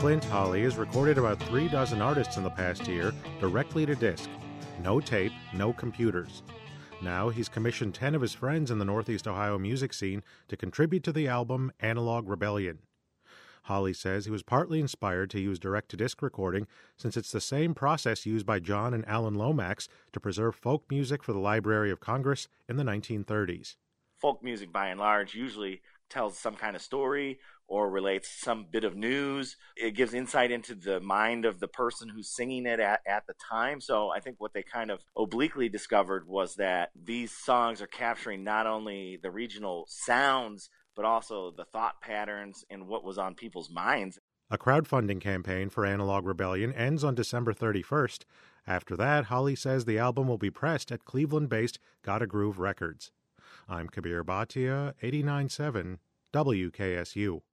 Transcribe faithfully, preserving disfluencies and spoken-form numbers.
Clint Holly has recorded about three dozen artists in the past year directly to disc. No tape, no computers. Now he's commissioned ten of his friends in the Northeast Ohio music scene to contribute to the album Analog Rebellion. Holly says he was partly inspired to use direct-to-disc recording since it's the same process used by John and Alan Lomax to preserve folk music for the Library of Congress in the nineteen thirties. Folk music, by and large, usually tells some kind of story or relates some bit of news. It gives insight into the mind of the person who's singing it at, at the time. So I think what they kind of obliquely discovered was that these songs are capturing not only the regional sounds, but also the thought patterns and what was on people's minds. A crowdfunding campaign for Analog Rebellion ends on December thirty-first. After that, Holly says the album will be pressed at Cleveland-based Gotta Groove Records. I'm Kabir Bhatia, eighty-nine point seven W K S U.